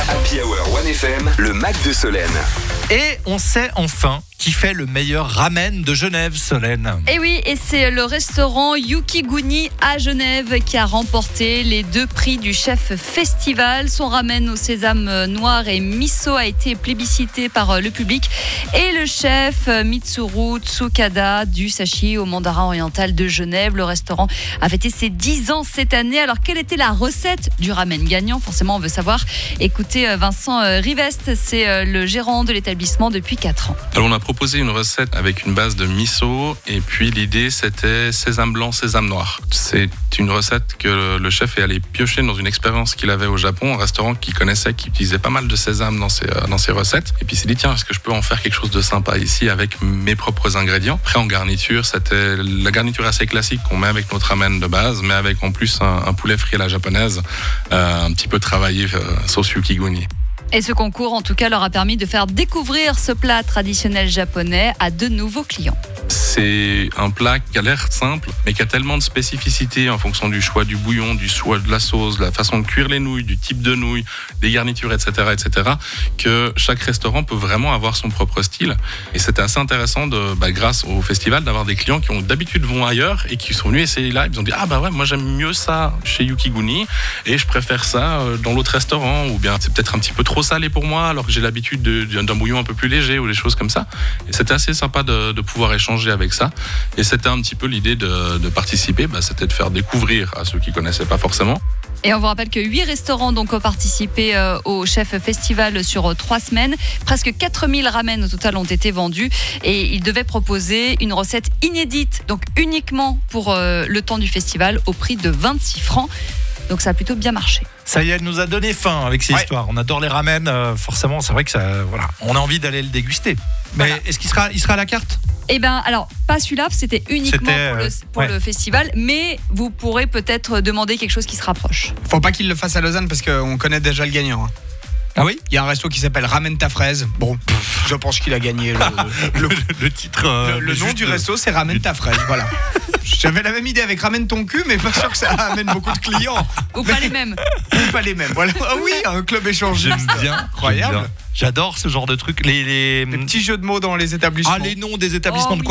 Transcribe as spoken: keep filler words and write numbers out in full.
Happy Hour One F M, le Mac de Solène. Et on sait enfin qui fait le meilleur ramen de Genève, Solène. Et oui, et c'est le restaurant Yukiguni à Genève qui a remporté les deux prix du chef festival. Son ramen au sésame noir et miso a été plébiscité par le public. Et le chef Mitsuru Tsukada du Sashi au Mandarin Oriental de Genève. Le restaurant a fêté ses dix ans cette année. Alors, quelle était la recette du ramen gagnant ? Forcément, on veut savoir. Écoutez Vincent Rivest, c'est le gérant de l'établissement depuis quatre ans. Alors, on a proposé une recette avec une base de miso et puis l'idée c'était sésame blanc, sésame noir. C'est une recette que le chef est allé piocher dans une expérience qu'il avait au Japon, un restaurant qu'il connaissait, qui utilisait pas mal de sésame dans ses, dans ses recettes. Et puis il s'est dit tiens, est-ce que je peux en faire quelque chose de sympa ici avec mes propres ingrédients. Après en garniture, c'était la garniture assez classique qu'on met avec notre ramen de base, mais avec en plus un, un poulet frit à la japonaise, euh, un petit peu travaillé, euh, sauce Yukiguni. Et ce concours, en tout cas, leur a permis de faire découvrir ce plat traditionnel japonais à de nouveaux clients. C'est un plat qui a l'air simple, mais qui a tellement de spécificité en fonction du choix du bouillon, du choix de la sauce, de la façon de cuire les nouilles, du type de nouilles, des garnitures, et cetera, et cetera, que chaque restaurant peut vraiment avoir son propre style. Et c'était assez intéressant, de, bah, grâce au festival, d'avoir des clients qui ont d'habitude vont ailleurs et qui sont venus essayer là. Ils ont dit ah bah ouais, moi j'aime mieux ça chez Yukiguni et je préfère ça dans l'autre restaurant, ou bien c'est peut-être un petit peu trop salé pour moi alors que j'ai l'habitude de, d'un bouillon un peu plus léger ou des choses comme ça. Et c'était assez sympa de, de pouvoir échanger avec ça. Et c'était un petit peu l'idée de, de participer, bah, c'était de faire découvrir à ceux qui ne connaissaient pas forcément. Et on vous rappelle que huit restaurants donc, ont participé euh, au Chef Festival sur euh, trois semaines. Presque quatre mille ramen au total ont été vendus. Et ils devaient proposer une recette inédite, donc uniquement pour euh, le temps du festival, au prix de vingt-six francs. Donc ça a plutôt bien marché. Ça y est, elle nous a donné faim avec ces ouais. histoires. On adore les ramen, euh, forcément, c'est vrai que ça, voilà, on a envie d'aller le déguster. Mais voilà. Est-ce qu'il sera, il sera à la carte ? Eh bien, alors, pas celui-là, c'était uniquement c'était, pour, le, pour ouais. le festival, mais vous pourrez peut-être demander quelque chose qui se rapproche. Faut pas qu'il le fasse à Lausanne parce qu'on connaît déjà le gagnant. Ah oui ? Il y a un resto qui s'appelle Ramène ta fraise. Bon, je pense qu'il a gagné le, le, le, le titre. Euh, le, le nom du resto, c'est Ramène ta fraise. Voilà. J'avais la même idée avec Ramène ton cul, mais pas sûr que ça amène beaucoup de clients. Ou pas les mêmes. Ou pas les mêmes. Voilà. Ah oui, un club échangiste. J'aime bien. Incroyable. J'aime bien. J'adore ce genre de trucs. Les, les... les petits jeux de mots dans les établissements. Ah, les noms des établissements oh, de oui.